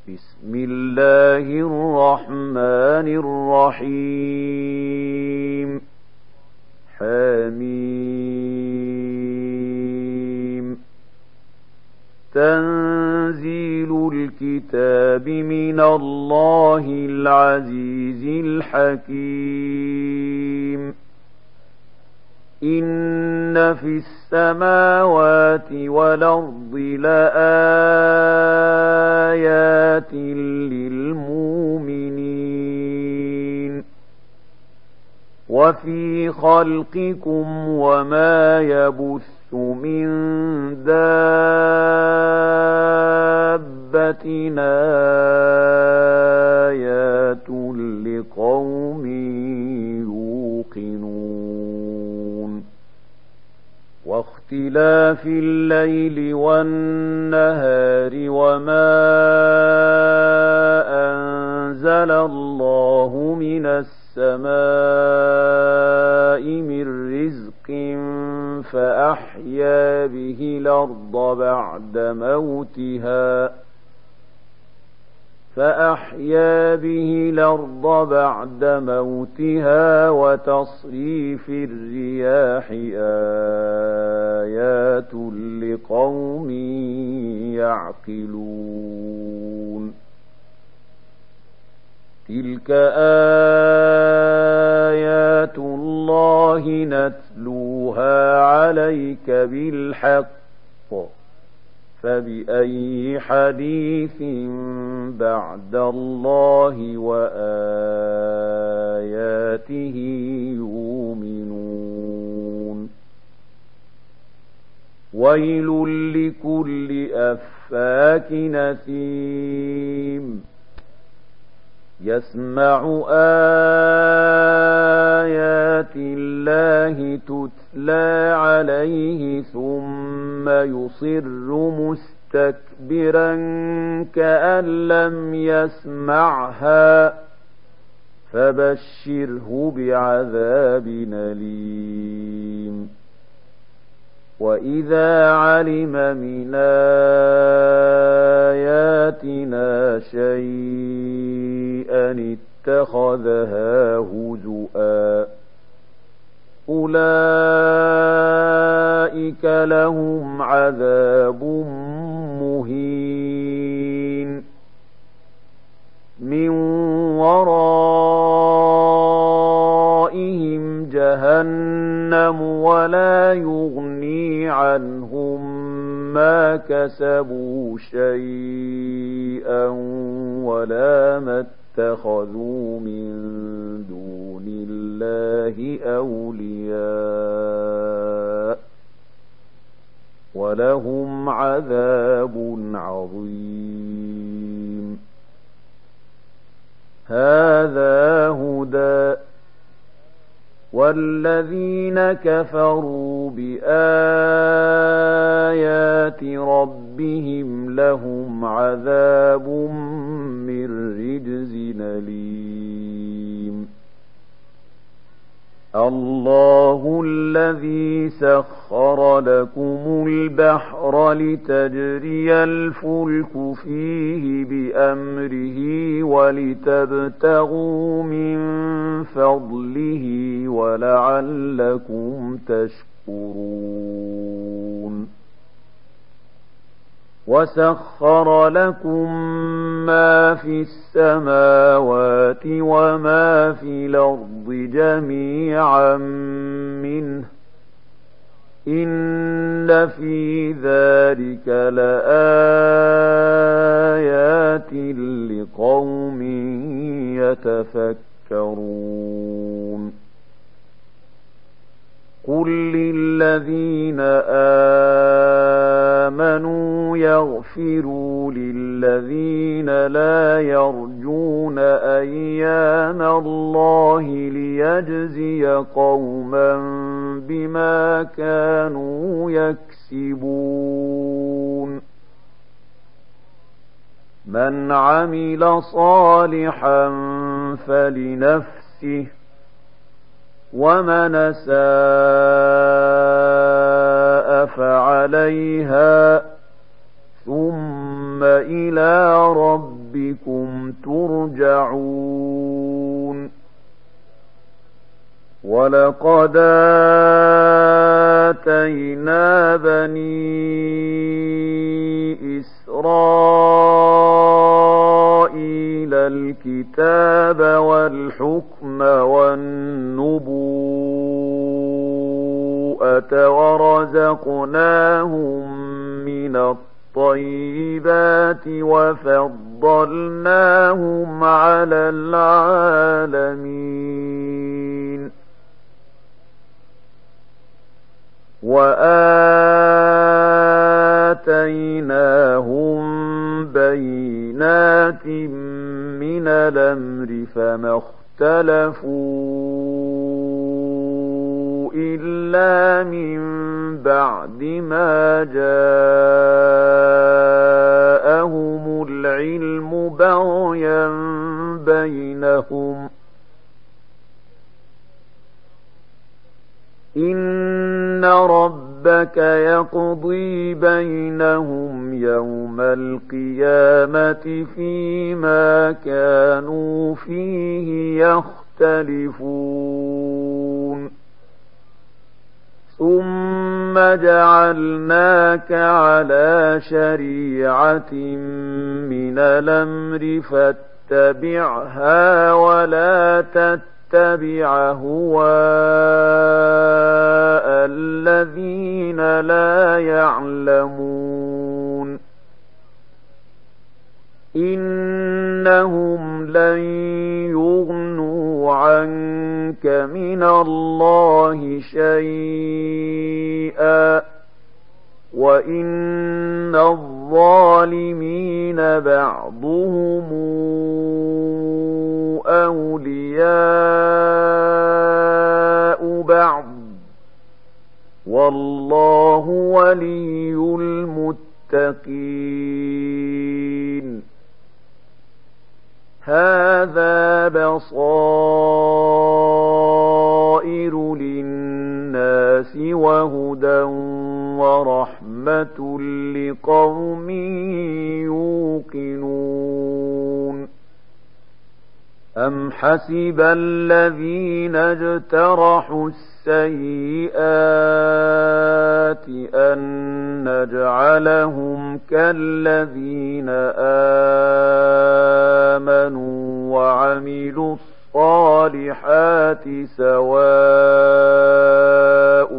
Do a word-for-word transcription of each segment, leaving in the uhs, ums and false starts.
بسم الله الرحمن الرحيم حميم تنزيل الكتاب من الله العزيز الحكيم إن في السماوات والأرض لآيات للمؤمنين وفي خلقكم وما يبث من دابة آيات لقوم يوقنون واختلاف الليل والنهار وما أنزل الله من السماء من رزق فأحيا به الأرض بعد موتها فأحيا به الأرض بعد موتها وتصريف الرياح آيات لقوم يعقلون تلك آيات الله نتلوها عليك بالحق فبأي حديث بعد الله وآياته يؤمنون ويل لكل أفاك نثيم يسمع آيات الله تتلى عليه ثم يصر مستكبرا كأن لم يسمعها فبشره بعذاب أليم وإذا علم من آياتنا شيئا اتخذها هزؤا أولئك لهم عذاب مهين من ورائهم جهنم ولا يغني عنهم ما كسبوا شيئا ولا ما اتخذوا من دون الله أولياء ولهم عذاب عظيم هذا هدى والذين كفروا بآيات ربهم لهم عذاب من رجز أليم الله الذي سخر لكم البحر لتجري الفلك فيه بأمره ولتبتغوا من فضله ولعلكم تشكرون وسخر لكم ما في السماوات وما في الأرض جميعا منه إن في ذلك لآيات لقوم يتفكرون قل للذين آمنوا يغفروا للذين لا يرجون أيام الله ليجزي قوما بما كانوا يكسبون من عمل صالحا فلنفسه ومن أساء فعليها ثم إلى ربه ربكم ترجعون ولقد آتينا بني إسرائيل الكتاب والحكم والنبوءة ورزقناهم من الطيبات وفضلناهم على العالمين وآتيناهم بينات من الأمر فما اختلفوا إلا من بعد ما جاءهم العلم بغيا بينهم إن ربك يقضي بينهم يوم القيامة فيما كانوا فيه يختلفون ثم جعلناك على شريعة من الأمر فاتبعها ولا تتبعها اتبع هواء الذين لا يعلمون إنهم لن يغنوا عنك من الله شيئا وإن الظالمين بعضهم أولياء بعض والله ولي المتقين هذا بصائر للناس وهدى ورحمة لقوم يوقنون أم حسب الذين اجترحوا السيئات أن نجعلهم كالذين آمنوا وعملوا الصالحات سواء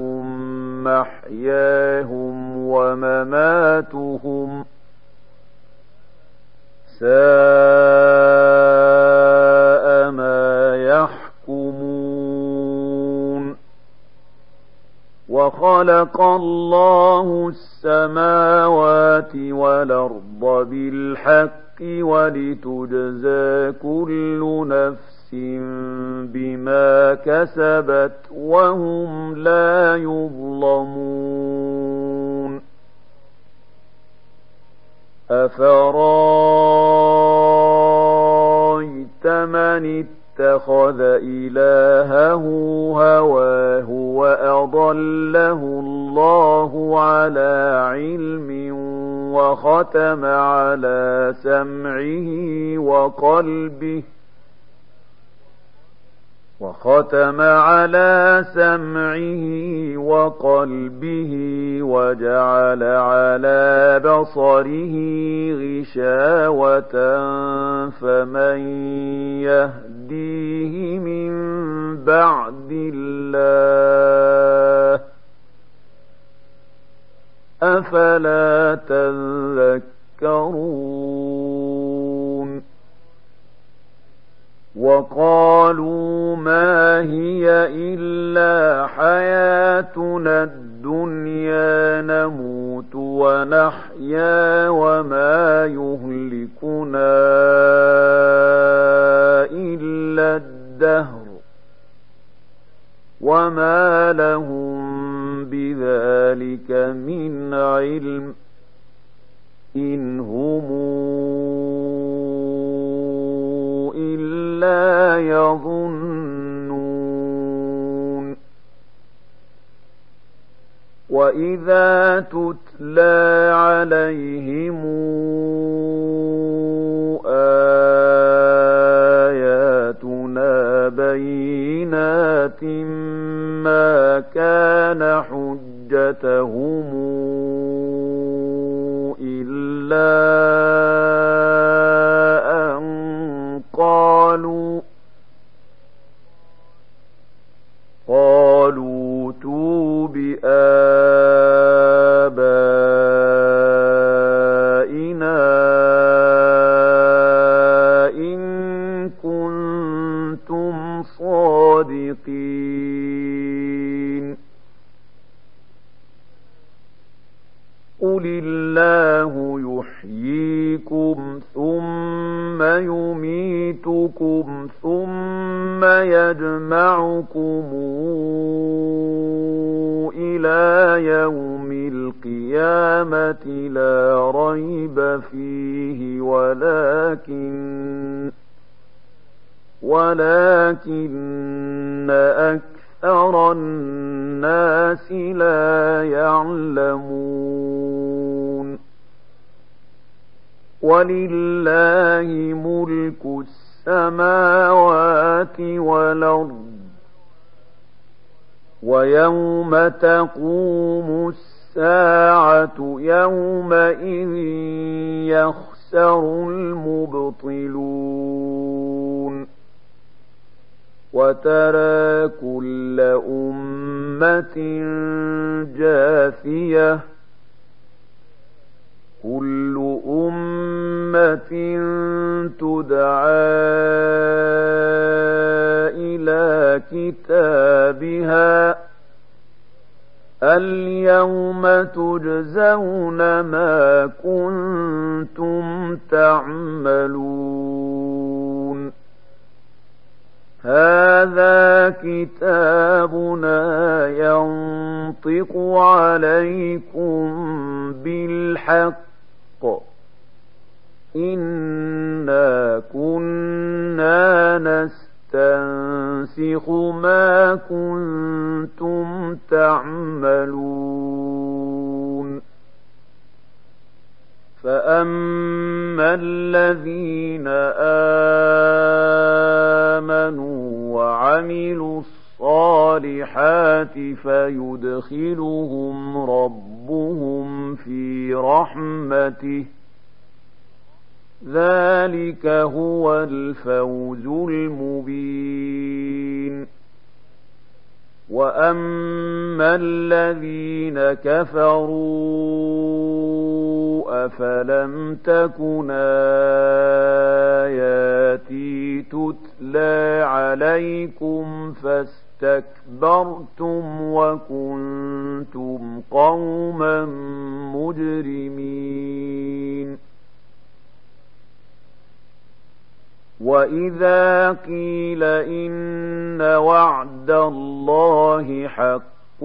محياهم ومماتهم ساء ما يحكمون وخلق الله السماوات والأرض بالحق ولتجزى كل نفس بما كسبت وهم لا يظلمون أفرايت من اتخذ إلهه هواه وأضله الله على علم وختم على سمعه وقلبه وختم على سمعه وقلبه وجعل على بصره غشاوة فمن يهديه من بعد الله أفلا تذكرون وقالوا ما هي إلا حياتنا الدنيا نموت ونحيا وما يهلكنا إلا الدهر وما لهم بذلك من علم إن هم إلا يظنون وإذا تتلى عليهم قرية ما كان حجتهم إلا أن قالوا قالوا ائتوا بآبائنا إن كنتم صادقين قل الله يحييكم ثم يميتكم ثم يجمعكم إلى يوم القيامة لا ريب فيه ولكن ولكن أكثر الناس لا يعلمون ولله ملك السماوات والأرض ويوم تقوم الساعة يومئذ يخسر المبطلون وترى كل أمة جاثية كل أمة تدعى إلى كتابها اليوم تجزون ما كنتم تعملون هذا كتابنا ينطق عليكم بالحق إنا كنا نستنسخ ما كنتم تعملون فأما الذين آمنوا وعملوا الصالحات فيدخلهم ربهم في رحمته ذلك هو الفوز المبين وأما الذين كفروا أفلم تكن آياتي تتلى عليكم فاستكبرتم وكنتم قوما مجرمين وإذا قيل إن وعد الله حق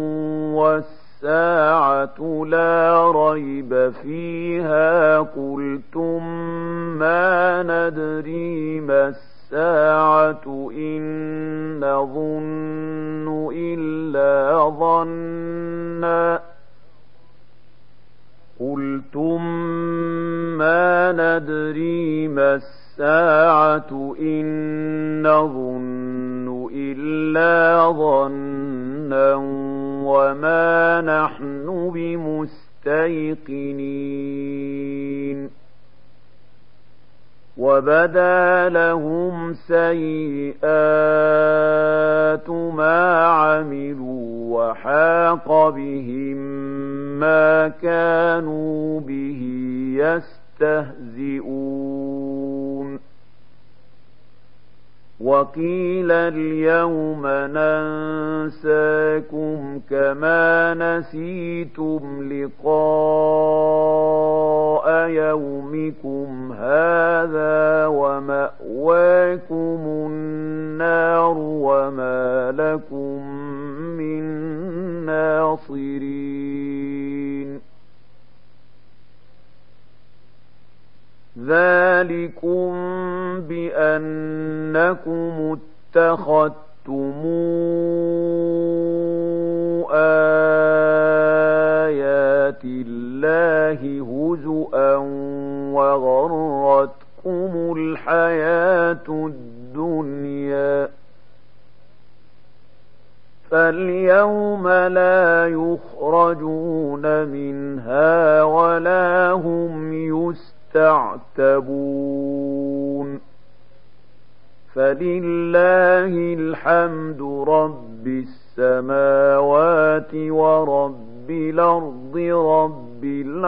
والساعة لا ريب فيها قلتم ما ندري ما الساعة إن نظن إلا ظنا قلتم ما ندري ما الساعة الساعة إن نظن إلا ظنا وما نحن بمستيقنين وبدا لهم سيئات ما عملوا وحاق بهم ما كانوا به يستهزئون وقيل اليوم ننساكم كما نسيتم لقاء يومكم هذا ومأواكم النار وما لكم من ناصرين ذلكم بأنكم اتخذتم آيات الله هزؤا وغرتكم الحياة الدنيا يوم لا يخرجون منها ولا هم يستعتبون فلله الحمد رب السماوات ورب الأرض رب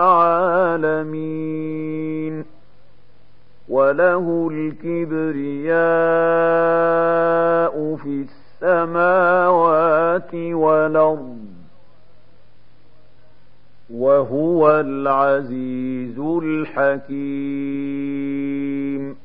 العالمين وله الكبرياء في السماوات والأرض وهو العزيز الحكيم